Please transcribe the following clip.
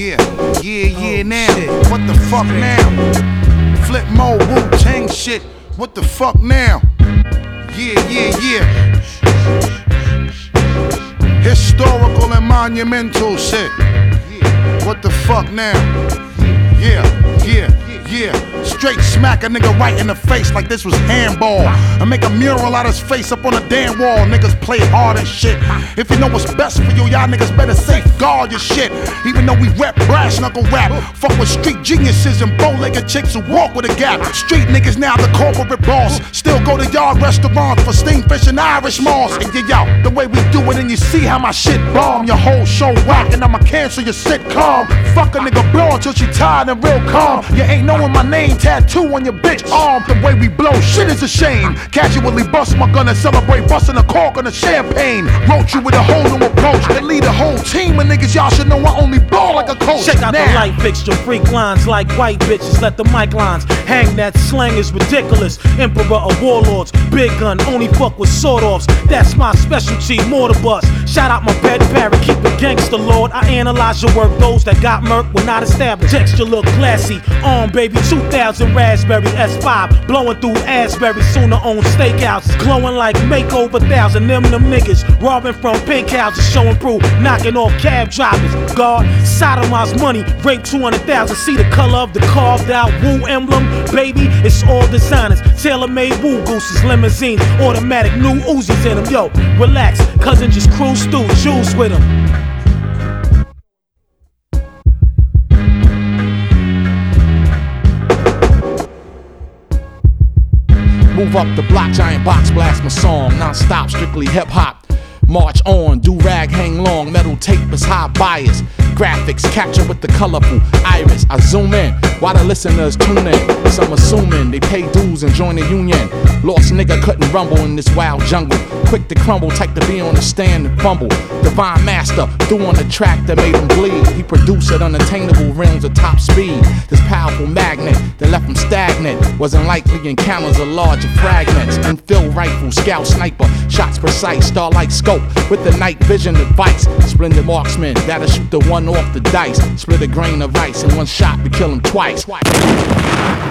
Yeah, now. What the fuck now? Flip mode, Wu-Tang shit. What the fuck now? Yeah. Historical and monumental shit. What the fuck now? Yeah. Straight smack a nigga right in the face like this was handball. And make a mural out his face up on the damn wall. Niggas play hard and shit. If you know what's best for you, y'all niggas better safeguard your shit. Even though we rap brass knuckle rap, fuck with street geniuses and bow-legged chicks who walk with a gap. Street niggas now the corporate boss. Still go to yard restaurants for steamed fish and Irish moss. And yo, the way we do it and you see how my shit bomb. Your whole show whack and I'ma cancel your sitcom. Fuck a nigga blow until she tired and real calm. You ain't knowing my name, tattoo on your bitch arm. The way we blow shit is a shame. Casually bust my gun and celebrate busting a cork on the champagne. Wrote you with a whole new approach and lead a whole team of niggas. Y'all should know I only ball like a coach. Check out the light fixture, freak lines like white bitches. Let the mic lines hang, that slang is ridiculous. Emperor of warlords, big gun, only fuck with sawed-offs. That's my specialty, mortar bust. Shout out my pet parrot, keep it gangster, lord. I analyze your work, those that got murk were not established. Texture look classy, baby, 2000 raspberry S5, blowing through Asbury, sooner on steakhouses, glowing like makeover 1000. Them niggas robbing from pink houses, showing proof, knocking off cab drivers. God, sodomized money, rape 200,000. See the color of the carved out Wu emblem, baby. It's all designers, tailor-made Wu gooses, limousines, automatic new Uzis in them. Yo, relax, cousin just cruise through, choose with him. Move up the block, giant box blast my song. Non-stop, strictly hip-hop. March on, do-rag hang long. Metal tape is high bias. Graphics capture with the colorful iris. I zoom in while the listeners tune in. Some assuming they pay dues and join the union. Lost nigga couldn't rumble in this wild jungle. Quick to crumble, type to be on the stand and fumble. Divine master threw on the track that made him bleed. He produced at unattainable realms of top speed. This powerful magnet that left him stagnant. Wasn't likely encounters of larger fragments. Infill rifle, scout sniper, shots precise, starlight scope with the night vision device. Splendid marksman that'll shoot the one off the dice. Split a grain of ice in one shot to kill him twice.